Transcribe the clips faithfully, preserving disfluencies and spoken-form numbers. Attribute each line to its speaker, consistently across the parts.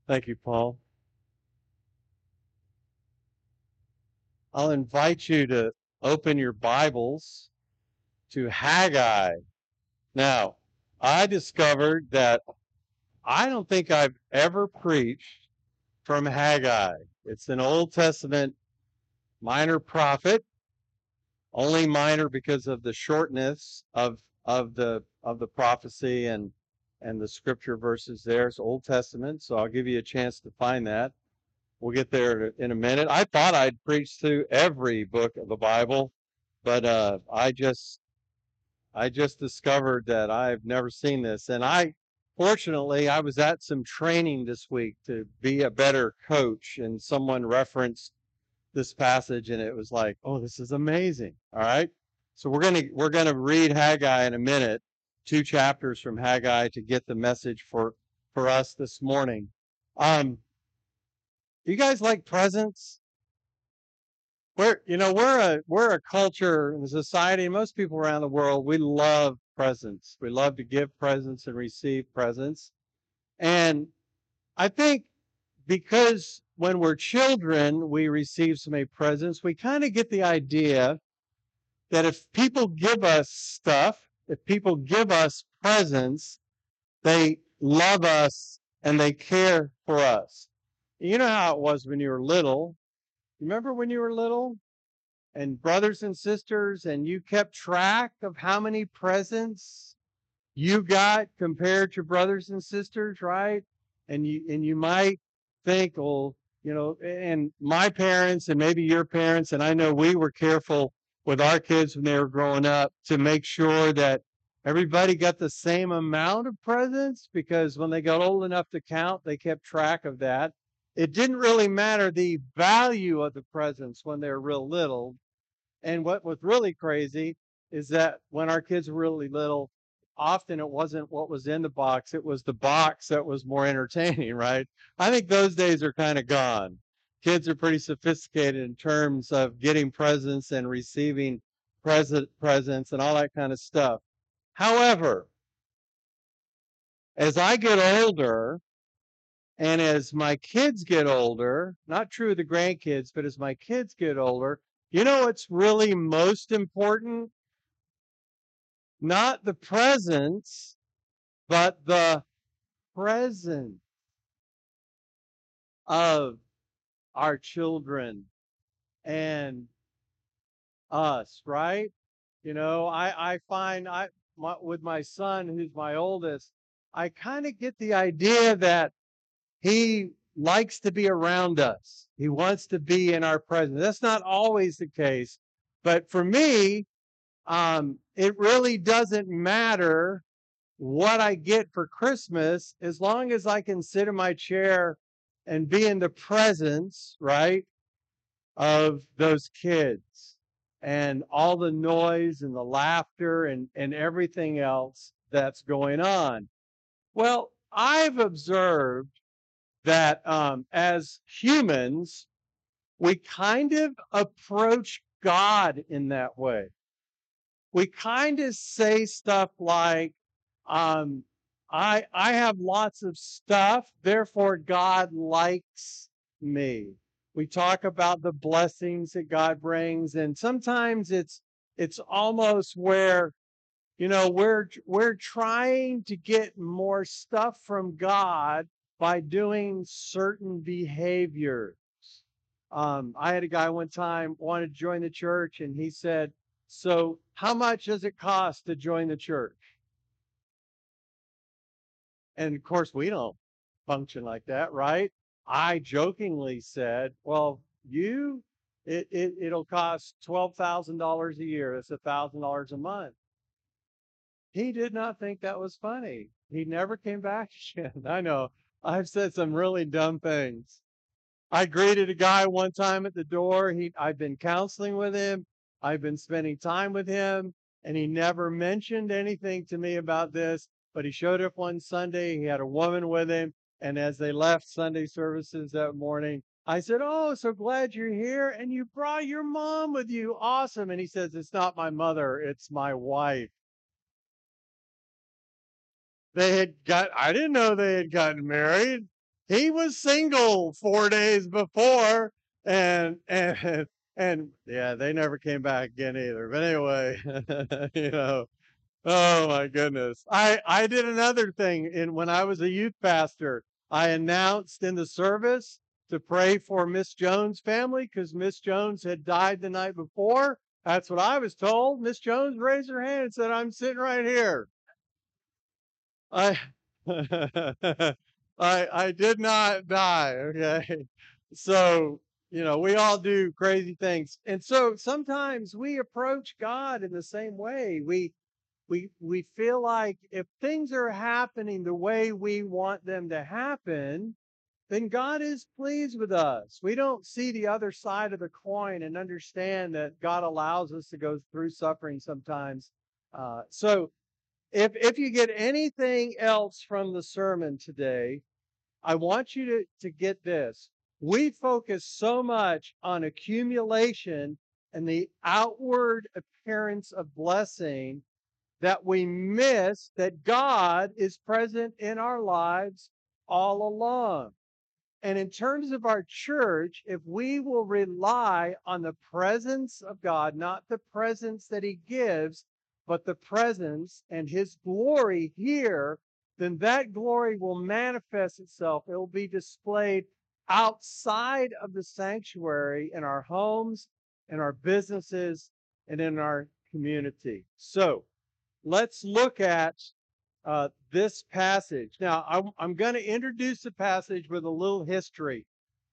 Speaker 1: Thank you, Paul. I'll invite you to open your Bibles to Haggai. Now, I discovered that I don't think I've ever preached from Haggai. It's an Old Testament minor prophet, only minor because of the shortness of of the of the prophecy and and the scripture verses there. It's Old Testament, so I'll give you a chance to find that. We'll get there in a minute. I thought I'd preach through every book of the Bible, but uh, I just I just discovered that I've never seen this. And I, fortunately, I was at some training this week to be a better coach, and someone referenced this passage, and it was like, oh, this is amazing. All right. So we're gonna we're gonna read Haggai in a minute, two chapters from Haggai to get the message for for us this morning. Um, you guys like presents? We're, you know, we're a we're a culture and a society, and most people around the world, we love presents. We love to give presents and receive presents. And I think because when we're children, we receive so many presents, we kind of get the idea that if people give us stuff, if people give us presents, they love us and they care for us. You know how it was when you were little. Remember when you were little? And brothers and sisters, and you kept track of how many presents you got compared to brothers and sisters, right? And you and you might think, well, you know, and my parents and maybe your parents, and I know we were careful with our kids when they were growing up to make sure that everybody got the same amount of presents, because when they got old enough to count, they kept track of that. It didn't really matter the value of the presents when they were real little. And what was really crazy is that when our kids were really little, often it wasn't what was in the box, it was the box that was more entertaining, right? I think those days are kind of gone. Kids are pretty sophisticated in terms of getting presents and receiving present presents and all that kind of stuff. However, as I get older, and as my kids get older, not true of the grandkids, but as my kids get older, you know what's really most important? Not the presents, but the presence of our children and us, right? You know, I, I find I my, with my son, who's my oldest, I kind of get the idea that he likes to be around us. He wants to be in our presence. That's not always the case, but for me, um, it really doesn't matter what I get for Christmas as long as I can sit in my chair and be in the presence, right, of those kids and all the noise and the laughter and, and everything else that's going on. Well, I've observed that um, as humans, we kind of approach God in that way. We kind of say stuff like, um, I, I have lots of stuff, therefore God likes me. We talk about the blessings that God brings, and sometimes it's it's almost where, you know, we're we're trying to get more stuff from God by doing certain behaviors. Um, I had a guy one time wanted to join the church, and he said, "So, how much does it cost to join the church?" And of course, we don't function like that, right? I jokingly said, "Well, you, it, it it'll cost twelve thousand dollars a year. That's a thousand dollars a month." He did not think that was funny. He never came back again. I know I've said some really dumb things. I greeted a guy one time at the door. He, I've been counseling with him. I've been spending time with him, and he never mentioned anything to me about this. But he showed up one Sunday. He had a woman with him, and as they left Sunday services that morning, I said, "Oh, so glad you're here, and you brought your mom with you. Awesome!" And he says, "It's not my mother. It's my wife." They had got, I didn't know they had gotten married. he was single four days before, and and and yeah, they never came back again either. But anyway, you know, oh my goodness. I I did another thing in when I was a youth pastor. I announced in the service to pray for Miss Jones' family because Miss Jones had died the night before. That's what I was told. Miss Jones raised her hand and said, "I'm sitting right here." I I I did not die, okay? So, you know, we all do crazy things. And so sometimes we approach God in the same way. We we we feel like if things are happening the way we want them to happen, then God is pleased with us. We don't see the other side of the coin and understand that God allows us to go through suffering sometimes. Uh, so if if you get anything else from the sermon today, I want you to, to get this. We focus so much on accumulation and the outward appearance of blessing that we miss that God is present in our lives all along. And in terms of our church, if we will rely on the presence of God, not the presence that He gives, but the presence and His glory here, then that glory will manifest itself. It will be displayed outside of the sanctuary in our homes, in our businesses, and in our community. So let's look at uh, this passage. Now, I'm, I'm going to introduce the passage with a little history.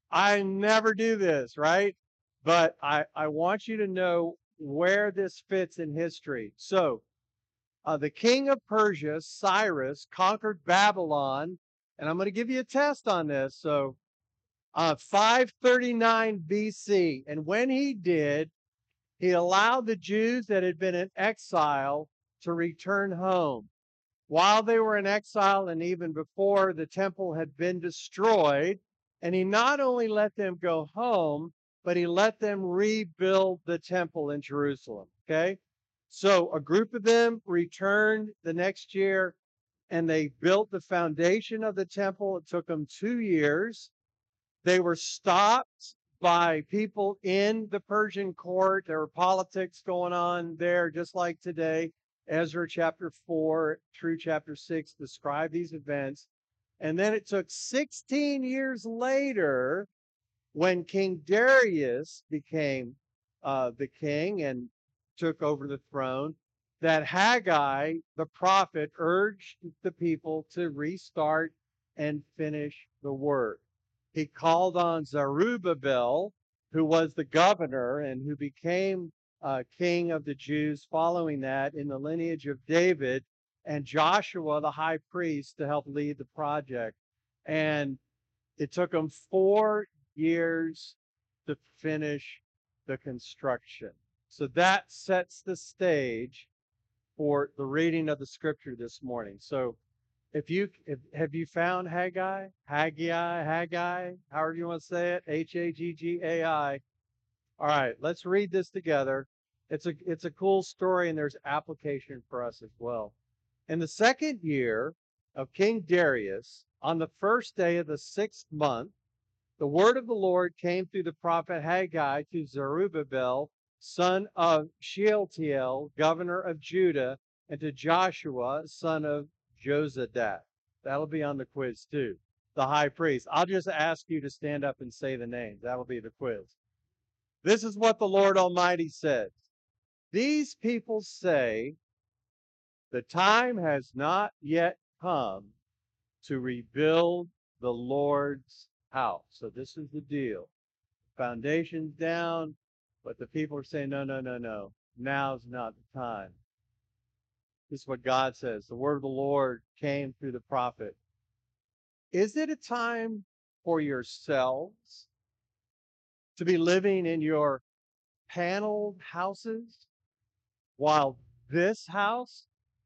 Speaker 1: I never do this, right? But I, I want you to know where this fits in history. So, uh, the king of Persia, Cyrus, conquered Babylon, and I'm going to give you a test on this. So, uh, five thirty-nine B C, and when he did, he allowed the Jews that had been in exile to return home. While they were in exile and even before the temple had been destroyed, and he not only let them go home, but he let them rebuild the temple in Jerusalem. Okay? So a group of them returned the next year and they built the foundation of the temple. It took them two years. They were stopped by people in the Persian court. There were politics going on there, just like today. Ezra chapter four through chapter six describe these events. And then it took sixteen years later when King Darius became uh, the king and took over the throne, that Haggai, the prophet, urged the people to restart and finish the work. He called on Zerubbabel, who was the governor and who became uh, king of the Jews following that in the lineage of David, and Joshua, the high priest, to help lead the project. And it took them four years to finish the construction. So that sets the stage for the reading of the scripture this morning. So if you if, have you found Haggai, Haggai, Haggai, however you want to say it, H A G G A I. All right, let's read this together. It's a it's a cool story and there's application for us as well. In the second year of King Darius, on the first day of the sixth month, the word of the Lord came through the prophet Haggai to Zerubbabel, son of Shealtiel, governor of Judah, and to Joshua, son of Jozadak. That'll be on the quiz too. The high priest. I'll just ask you to stand up and say the names. That'll be the quiz. This is what the Lord Almighty says. These people say, the time has not yet come to rebuild the Lord's house. So this is the deal. Foundation's down, but the people are saying, no, no, no, no. Now's not the time. This is what God says. The word of the Lord came through the prophet. Is it a time for yourselves to be living in your paneled houses while this house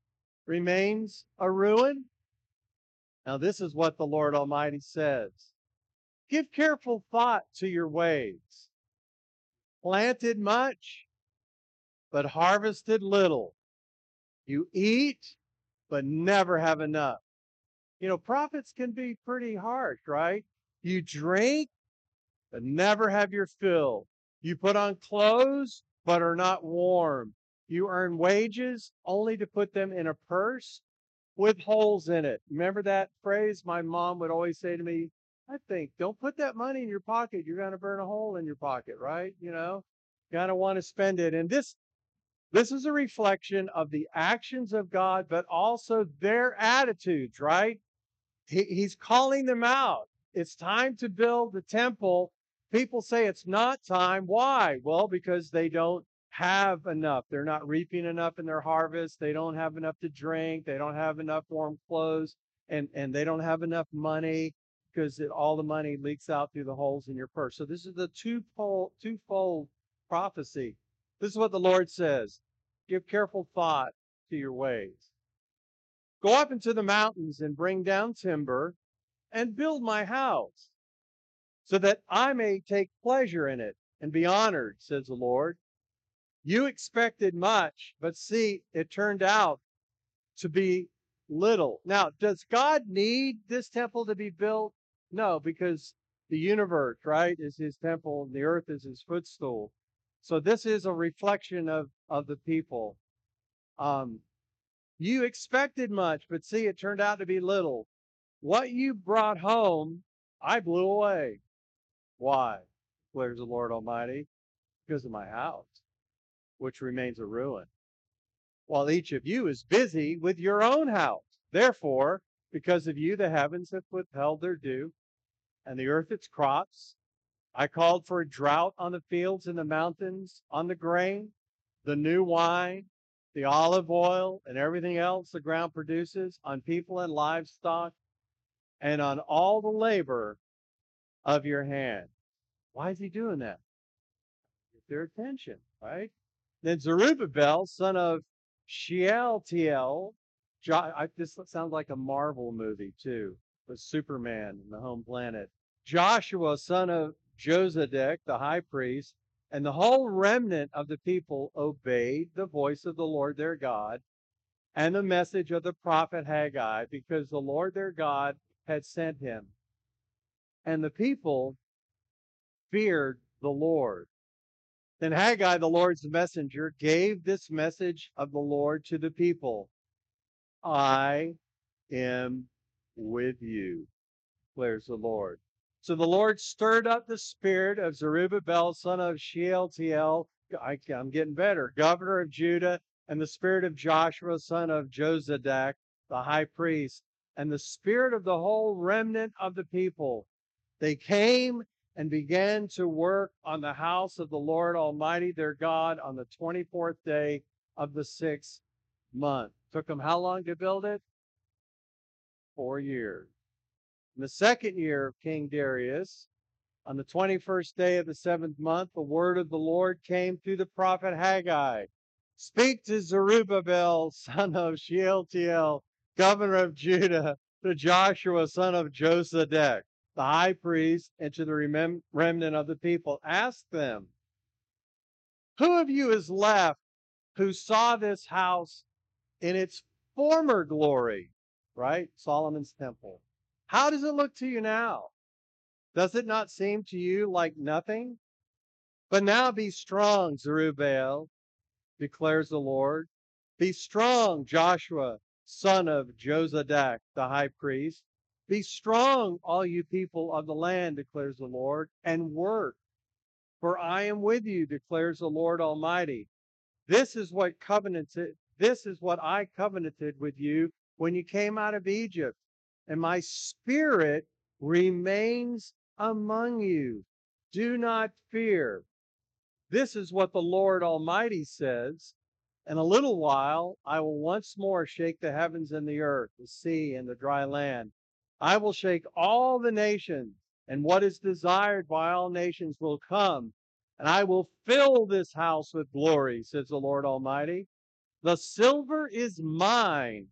Speaker 1: remains a ruin? Now, this is what the Lord Almighty says. Give careful thought to your ways. Planted much, but harvested little. You eat, but never have enough. You know, prophets can be pretty harsh, right? You drink, but never have your fill. You put on clothes, but are not warm. You earn wages only to put them in a purse with holes in it. Remember that phrase my mom would always say to me? I think, don't put that money in your pocket. You're going to burn a hole in your pocket, right? You know, you got to want to spend it. And this this is a reflection of the actions of God, but also their attitudes, right? He, he's calling them out. It's time to build the temple. People say it's not time. Why? Well, because they don't have enough. They're not reaping enough in their harvest. They don't have enough to drink. They don't have enough warm clothes. And, and they don't have enough money because it, all the money leaks out through the holes in your purse. So this is the twofold, twofold prophecy. This is what the Lord says. Give careful thought to your ways. Go up into the mountains and bring down timber and build my house, so that I may take pleasure in it and be honored, says the Lord. You expected much, but see, it turned out to be little. Now, does God need this temple to be built? No, because the universe, right, is his temple and the earth is his footstool. So this is a reflection of, of the people. Um, you expected much, but see, it turned out to be little. What you brought home, I blew away. Why? Declares the Lord Almighty. Because of my house, which remains a ruin, while each of you is busy with your own house. Therefore, because of you, the heavens have withheld their dew, and the earth its crops. I called for a drought on the fields and the mountains, on the grain, the new wine, the olive oil, and everything else the ground produces, on people and livestock, and on all the labor of your hand. Why is he doing that? Get their attention, right? Then Zerubbabel, son of Shealtiel, jo- I, this sounds like a Marvel movie too, with Superman and the home planet. Joshua, son of Josedek, the high priest, and the whole remnant of the people obeyed the voice of the Lord their God and the message of the prophet Haggai, because the Lord their God had sent him. And the people feared the Lord. Then Haggai, the Lord's messenger, gave this message of the Lord to the people. I am with you, declares the Lord. So the Lord stirred up the spirit of Zerubbabel, son of Shealtiel, I, I'm getting better, governor of Judah, and the spirit of Joshua, son of Jozadak, the high priest, and the spirit of the whole remnant of the people. They came and began to work on the house of the Lord Almighty their God on the twenty-fourth day of the sixth month. Took them how long to build it? Four years. In the second year of King Darius, on the twenty-first day of the seventh month, the word of the Lord came through the prophet Haggai. Speak to Zerubbabel, son of Shealtiel, governor of Judah, to Joshua, son of Josedek, the high priest, and to the remem- remnant of the people. Ask them, who of you is left who saw this house in its former glory? Right? Solomon's temple. How does it look to you now? Does it not seem to you like nothing? But now be strong, Zerubbabel, declares the Lord. Be strong, Joshua, son of Jozadak, the high priest. Be strong, all you people of the land, declares the Lord, and work. For I am with you, declares the Lord Almighty. This is what covenanted, this is what I covenanted with you when you came out of Egypt, and my spirit remains among you. Do not fear. This is what the Lord Almighty says. In a little while, I will once more shake the heavens and the earth, the sea and the dry land. I will shake all the nations, and what is desired by all nations will come, and I will fill this house with glory, says the Lord Almighty. The silver is mine.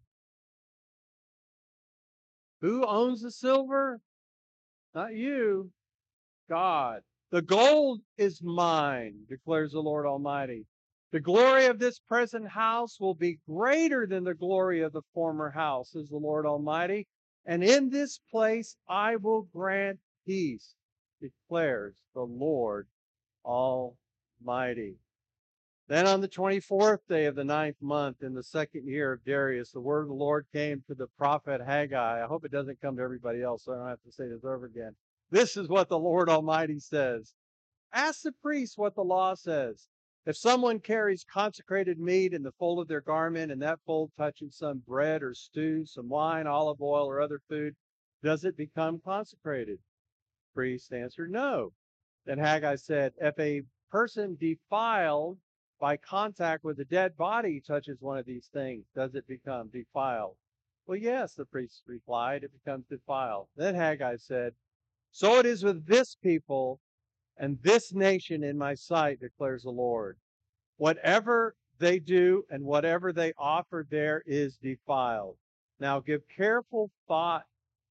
Speaker 1: Who owns the silver? Not you, God. The gold is mine, declares the Lord Almighty. The glory of this present house will be greater than the glory of the former house, says the Lord Almighty, and in this place I will grant peace, declares the Lord Almighty. Then on the twenty-fourth day of the ninth month in the second year of Darius, the word of the Lord came to the prophet Haggai. I hope it doesn't come to everybody else, so I don't have to say this over again. This is what the Lord Almighty says. Ask the priest what the law says. If someone carries consecrated meat in the fold of their garment, and that fold touches some bread or stew, some wine, olive oil, or other food, does it become consecrated? The priest answered, no. Then Haggai said, if a person defiled by contact with a dead body touches one of these things, does it become defiled? Well, yes, the priest replied, it becomes defiled. Then Haggai said, so it is with this people and this nation in my sight, declares the Lord. Whatever they do and whatever they offer there is defiled. Now give careful thought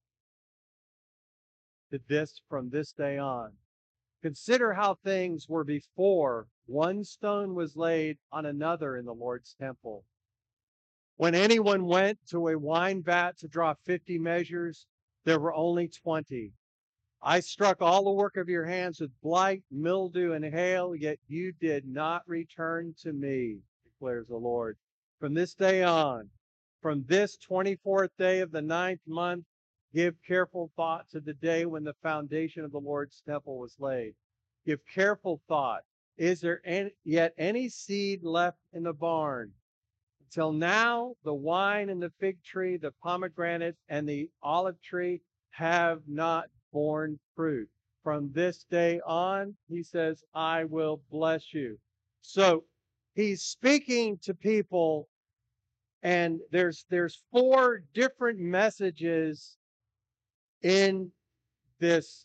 Speaker 1: to this from this day on. Consider how things were before one stone was laid on another in the Lord's temple. When anyone went to a wine vat to draw fifty measures, there were only twenty. I struck all the work of your hands with blight, mildew, and hail, yet you did not return to me, declares the Lord. From this day on, from this twenty-fourth day of the ninth month, give careful thought to the day when the foundation of the Lord's temple was laid. Give careful thought. Is there any, yet any seed left in the barn? Until now, the wine and the fig tree, the pomegranate and the olive tree have not borne fruit. From this day on, he says, I will bless you. So he's speaking to people, and there's there's four different messages in this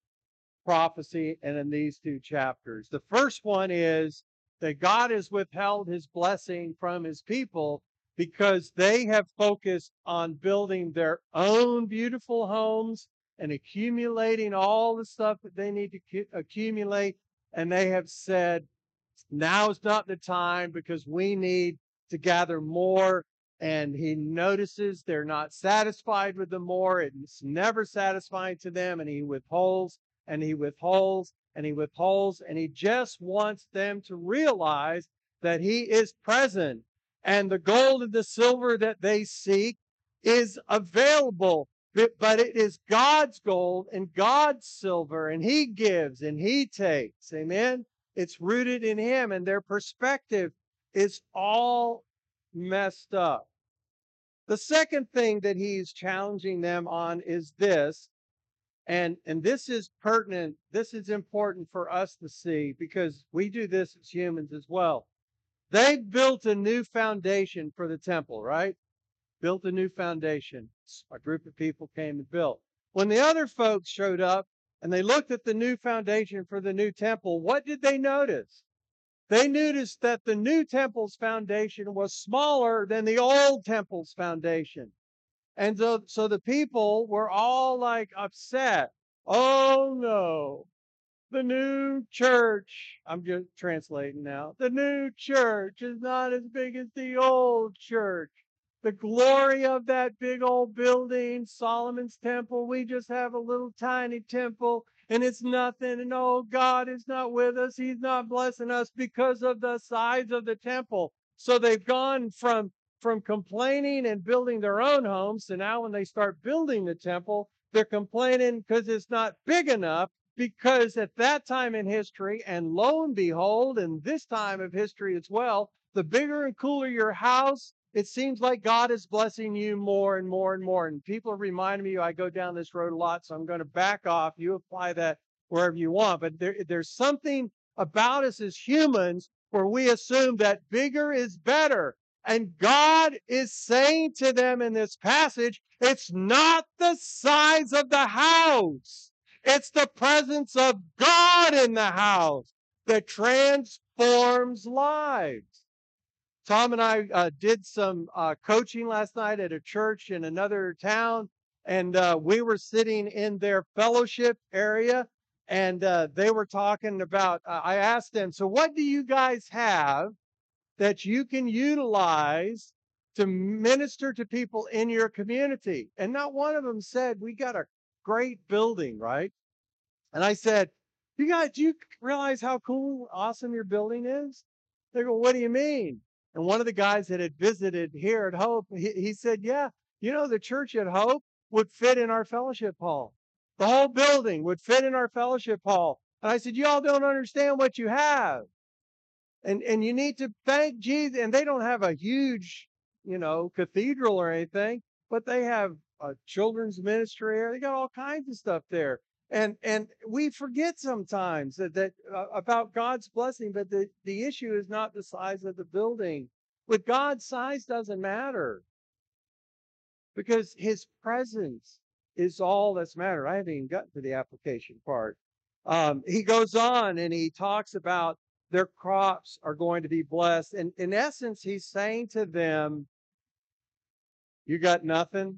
Speaker 1: prophecy and in these two chapters. The first one is that God has withheld his blessing from his people because they have focused on building their own beautiful homes and accumulating all the stuff that they need to accumulate. And they have said, now is not the time because we need to gather more. And he notices they're not satisfied with the more. It's never satisfying to them. And he withholds and he withholds and he withholds. And he just wants them to realize that he is present. And the gold and the silver that they seek is available. But it is God's gold and God's silver. And he gives and he takes. Amen. It's rooted in him. And their perspective is all messed up. The second thing that he's challenging them on is this, and, and this is pertinent, this is important for us to see because we do this as humans as well. They've built a new foundation for the temple, right? Built a new foundation. A group of people came and built. When the other folks showed up and they looked at the new foundation for the new temple, what did they notice? They noticed that the new temple's foundation was smaller than the old temple's foundation. And so, so the people were all like upset. Oh no, the new church, I'm just translating now, the new church is not as big as the old church. The glory of that big old building, Solomon's temple, we just have a little tiny temple. And it's nothing. And oh, God is not with us. He's not blessing us because of the size of the temple. So they've gone from, from complaining and building their own homes. So now when they start building the temple, they're complaining because it's not big enough. Because at that time in history, and lo and behold, in this time of history as well, the bigger and cooler your house, it seems like God is blessing you more and more and more. And people remind me, I go down this road a lot, so I'm going to back off. You apply that wherever you want. But there, there's something about us as humans where we assume that bigger is better. And God is saying to them in this passage, it's not the size of the house. It's the presence of God in the house that transforms lives. Tom and I uh, did some uh, coaching last night at a church in another town, and uh, we were sitting in their fellowship area, and uh, they were talking about, uh, I asked them, so what do you guys have that you can utilize to minister to people in your community. And not one of them said, we got a great building, right? And I said, you guys, do you realize how cool, awesome your building is? They go, what do you mean? And one of the guys that had visited here at Hope, he, he said, yeah, you know, the church at Hope would fit in our fellowship hall. The whole building would fit in our fellowship hall. And I said, you all don't understand what you have. And, and you need to thank Jesus. And they don't have a huge, you know, cathedral or anything, but they have a children's ministry area. They got all kinds of stuff there. And and we forget sometimes that, that uh, about God's blessing, but the, the issue is not the size of the building. With God, size doesn't matter because his presence is all that's matter. I haven't even gotten to the application part. Um, he goes on and he talks about their crops are going to be blessed. And in essence, he's saying to them, you got nothing,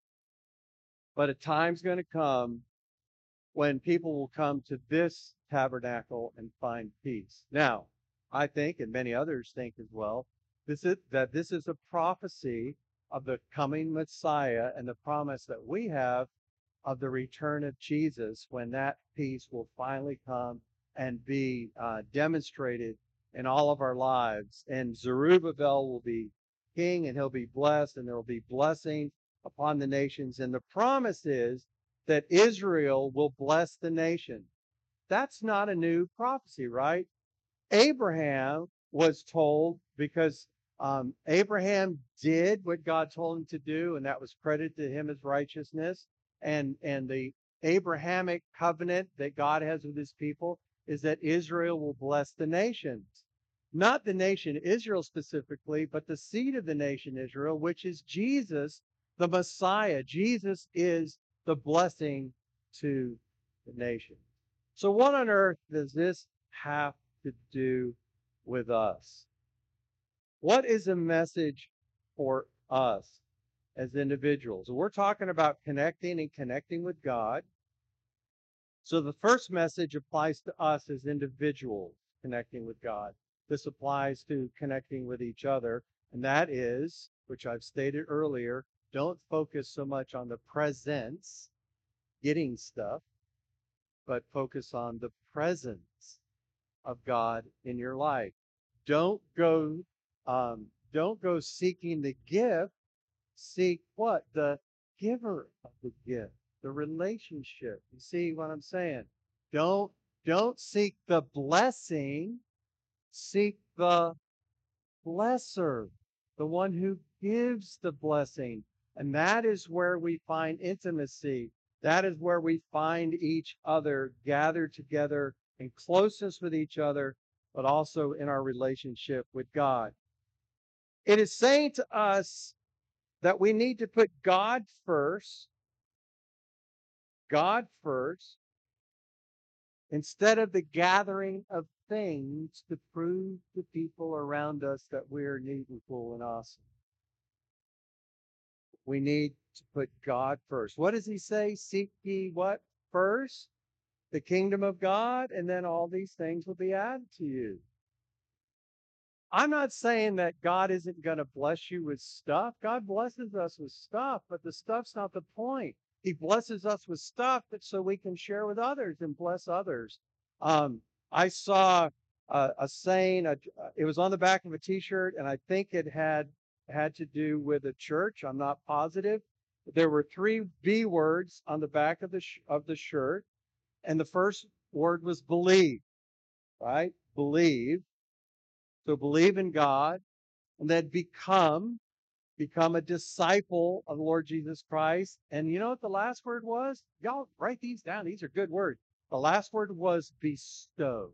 Speaker 1: but a time's going to come when people will come to this tabernacle and find peace. Now, I think, and many others think as well, this is that this is a prophecy of the coming Messiah and the promise that we have of the return of Jesus, when that peace will finally come and be uh, demonstrated in all of our lives. And Zerubbabel will be king, and he'll be blessed, and there will be blessing upon the nations. And the promise is that Israel will bless the nation. That's not a new prophecy, right? Abraham was told, because um, Abraham did what God told him to do, and that was credited to him as righteousness. And, and the Abrahamic covenant that God has with his people is that Israel will bless the nations. Not the nation Israel specifically, but the seed of the nation Israel, which is Jesus, the Messiah. Jesus is the blessing to the nation. So what on earth does this have to do with us? What is a message for us as individuals? We're talking about connecting and connecting with God. So the first message applies to us as individuals connecting with God. This applies to connecting with each other, and that is, which I've stated earlier, don't focus so much on the presence, getting stuff, but focus on the presence of God in your life. Don't go, um, don't go seeking the gift. Seek what? The giver of the gift, the relationship. You see what I'm saying? Don't don't seek the blessing. Seek the blesser, the one who gives the blessing. And that is where we find intimacy. That is where we find each other gathered together in closeness with each other, but also in our relationship with God. It is saying to us that we need to put God first, God first, instead of the gathering of things to prove to people around us that we're neat and cool and awesome. We need to put God first. What does he say? Seek ye what first? The kingdom of God, and then all these things will be added to you. I'm not saying that God isn't going to bless you with stuff. God blesses us with stuff, but the stuff's not the point. He blesses us with stuff that so we can share with others and bless others. Um, I saw a, a saying, a, it was on the back of a t-shirt, and I think it had had to do with a church. I'm not positive. There were three B words on the back of the sh- of the shirt, and the first word was believe, right? Believe. So believe in God, and then become, become a disciple of the Lord Jesus Christ. And you know what the last word was? Y'all write these down. These are good words. The last word was bestow.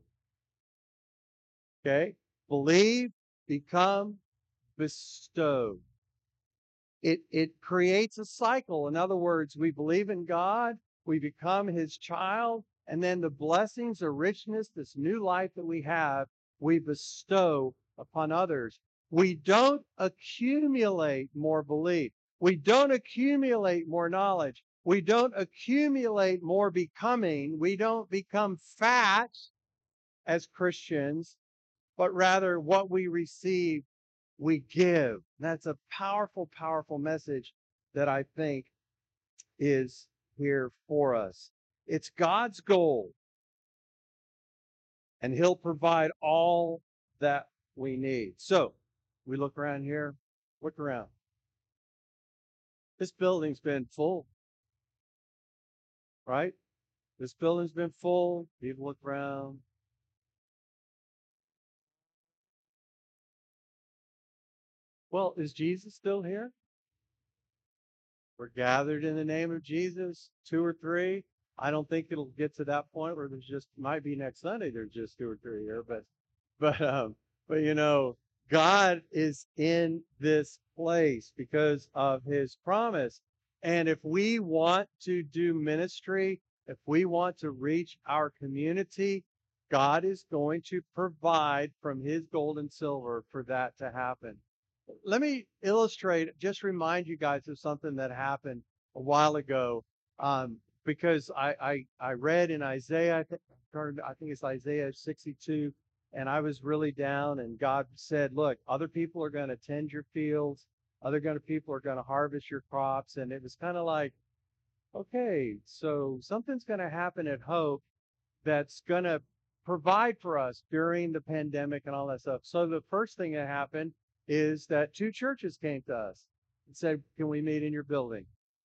Speaker 1: Okay? Believe, become, bestow. It, it creates a cycle. In other words, we believe in God, we become his child, and then the blessings, the richness, this new life that we have, we bestow upon others. We don't accumulate more belief. We don't accumulate more knowledge. We don't accumulate more becoming. We don't become fat as Christians, but rather what we receive we give. That's a powerful, powerful message that I think is here for us. It's God's goal, and He'll provide all that we need. So we look around here, look around. This building's been full, right? This building's been full. People look around. Well, is Jesus still here? We're gathered in the name of Jesus, two or three. I don't think it'll get to that point where there's just might be next Sunday there's just two or three here, but but um but you know, God is in this place because of his promise. And if we want to do ministry, if we want to reach our community, God is going to provide from his gold and silver for that to happen. Let me illustrate, just remind you guys of something that happened a while ago. Um, because I, I, I read in Isaiah, I think, I think it's Isaiah sixty-two, and I was really down, and God said, look, other people are going to tend your fields, other gonna, people are going to harvest your crops. And it was kind of like, okay, so something's going to happen at Hope that's going to provide for us during the pandemic and all that stuff. So the first thing that happened is that two churches came to us and said, can we meet in your building?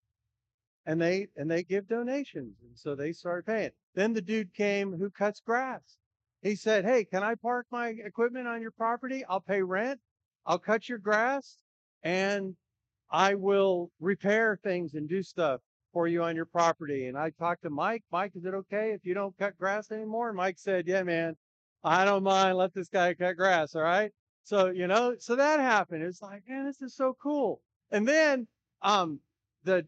Speaker 1: And they and they give donations. And so they started paying. Then the dude came who cuts grass. He said, hey, can I park my equipment on your property? I'll pay rent. I'll cut your grass, and I will repair things and do stuff for you on your property. And I talked to Mike. Mike, is it okay if you don't cut grass anymore? And Mike said, yeah, man, I don't mind. Let this guy cut grass. All right. So, you know, so that happened. It's like, man, this is so cool. And then um, the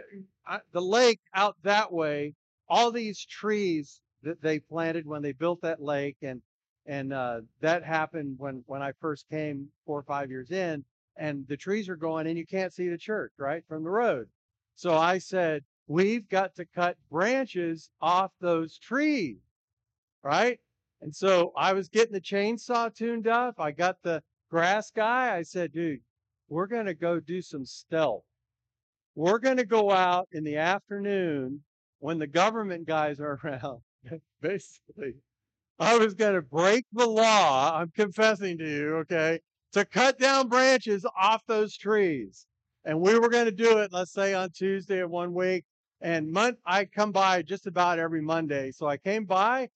Speaker 1: uh, the lake out that way, all these trees that they planted when they built that lake, and and uh, that happened when when I first came four or five years in, and the trees are going, and you can't see the church right from the road. So I said, we've got to cut branches off those trees, right? And so I was getting the chainsaw tuned up. I got the grass guy. I said, dude, we're going to go do some stealth. We're going to go out in the afternoon when the government guys are around. Basically, I was going to break the law. I'm confessing to you, okay, to cut down branches off those trees. And we were going to do it, let's say on Tuesday of one week. And mon- I come by just about every Monday. So I came by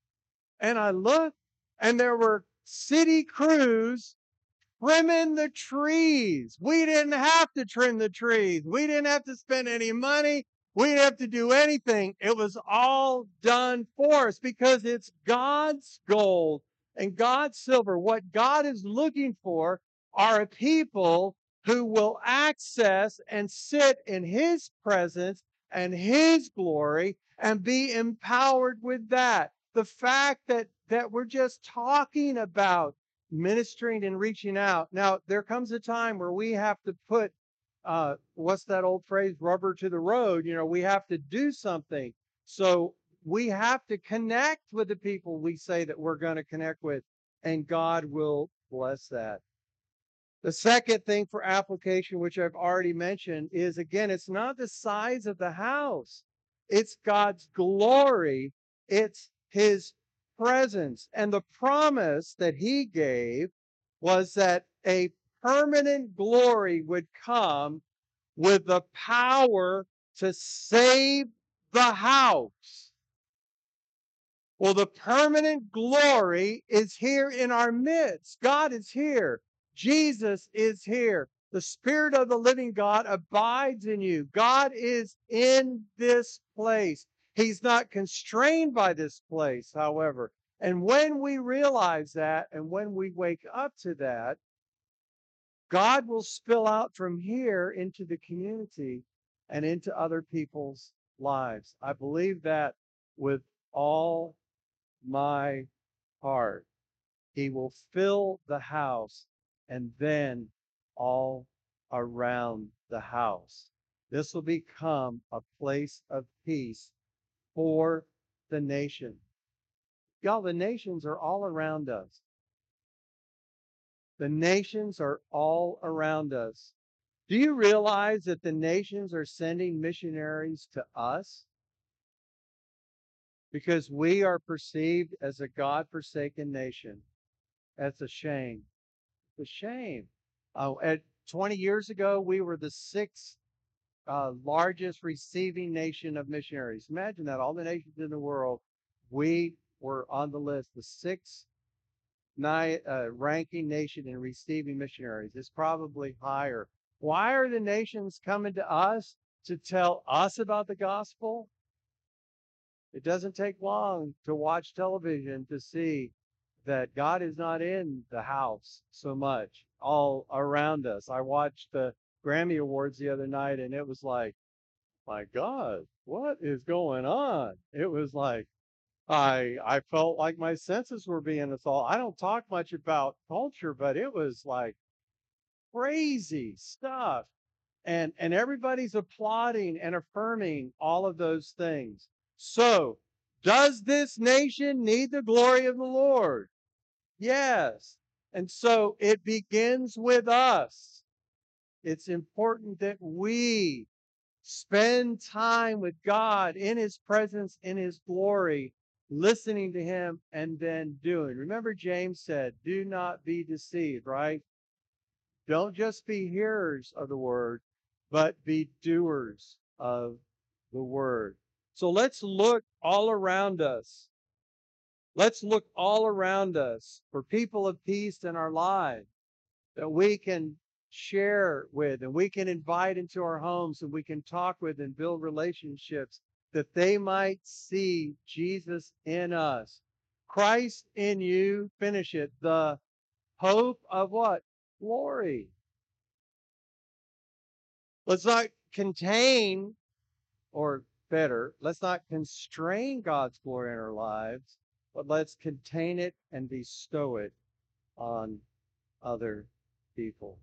Speaker 1: and I looked, and there were city crews trimming the trees. We didn't have to trim the trees. We didn't have to spend any money. We didn't have to do anything. It was all done for us because it's God's gold and God's silver. What God is looking for are a people who will access and sit in his presence and his glory and be empowered with that. The fact that, that we're just talking about ministering and reaching out. Now, there comes a time where we have to put, uh, what's that old phrase, rubber to the road. You know, we have to do something. So we have to connect with the people we say that we're going to connect with, and God will bless that. The second thing for application, which I've already mentioned, is again, it's not the size of the house. It's God's glory. It's his presence. And the promise that he gave was that a permanent glory would come with the power to save the house. Well, the permanent glory is here in our midst. God is here. Jesus is here. The Spirit of the living God abides in you. God is in this place. He's not constrained by this place, however. And when we realize that, and when we wake up to that, God will spill out from here into the community and into other people's lives. I believe that with all my heart. He will fill the house and then all around the house. This will become a place of peace for the nation. Y'all, the nations are all around us. The nations are all around us. Do you realize that the nations are sending missionaries to us? Because we are perceived as a God-forsaken nation. That's a shame. It's a shame. Uh, at twenty years ago, we were the sixth uh, largest receiving nation of missionaries. Imagine that, all the nations in the world, we were on the list, the sixth ni- uh, ranking nation in receiving missionaries. It's probably higher. Why are the nations coming to us to tell us about the gospel? It doesn't take long to watch television to see that God is not in the house so much all around us. I watched the Grammy Awards the other night, and it was like, my God, what is going on? It was like, I I felt like my senses were being assaulted. I don't talk much about culture, but it was like crazy stuff. And and everybody's applauding and affirming all of those things. So, does this nation need the glory of the Lord? Yes. And so it begins with us. It's important that we spend time with God in His presence, in His glory, listening to Him, and then doing. Remember, James said, do not be deceived, right? Don't just be hearers of the word, but be doers of the word. So let's look all around us. Let's look all around us for people of peace in our lives that we can share with and we can invite into our homes and we can talk with and build relationships that they might see Jesus in us. Christ in you, finish it, the hope of what? Glory. Let's not contain, or better, let's not constrain God's glory in our lives, but let's contain it and bestow it on other people.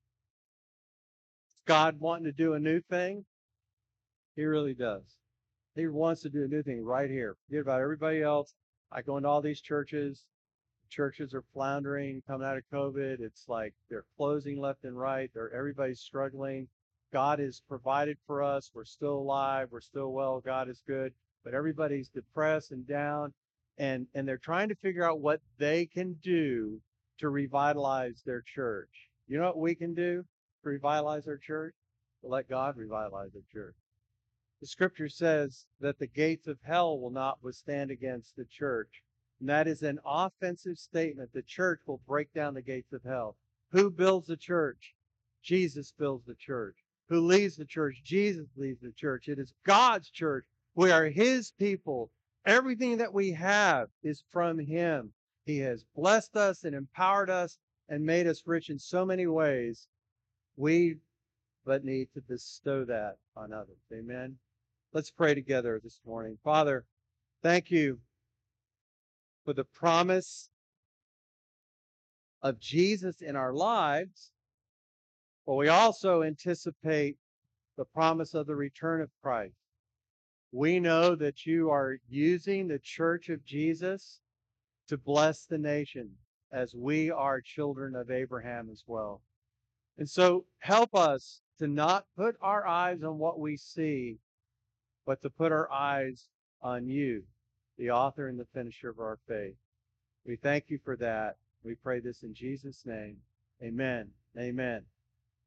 Speaker 1: God wanting to do a new thing? He really does. He wants to do a new thing right here. Forget about everybody else. I go into all these churches. Churches are floundering, coming out of COVID. It's like they're closing left and right. They're everybody's struggling. God has provided for us. We're still alive. We're still well. God is good. But everybody's depressed and down, and and they're trying to figure out what they can do to revitalize their church. You know what we can do to revitalize our church? To let God revitalize our church. The scripture says that the gates of hell will not withstand against the church. And that is an offensive statement. The church will break down the gates of hell. Who builds the church? Jesus builds the church. Who leads the church? Jesus leads the church. It is God's church. We are His people. Everything that we have is from Him. He has blessed us and empowered us and made us rich in so many ways. We but need to bestow that on others. Amen. Let's pray together this morning. Father, thank you for the promise of Jesus in our lives, but we also anticipate the promise of the return of Christ. We know that you are using the church of Jesus to bless the nation as we are children of Abraham as well. And so help us to not put our eyes on what we see, but to put our eyes on you, the author and the finisher of our faith. We thank you for that. We pray this in Jesus' name. Amen. Amen.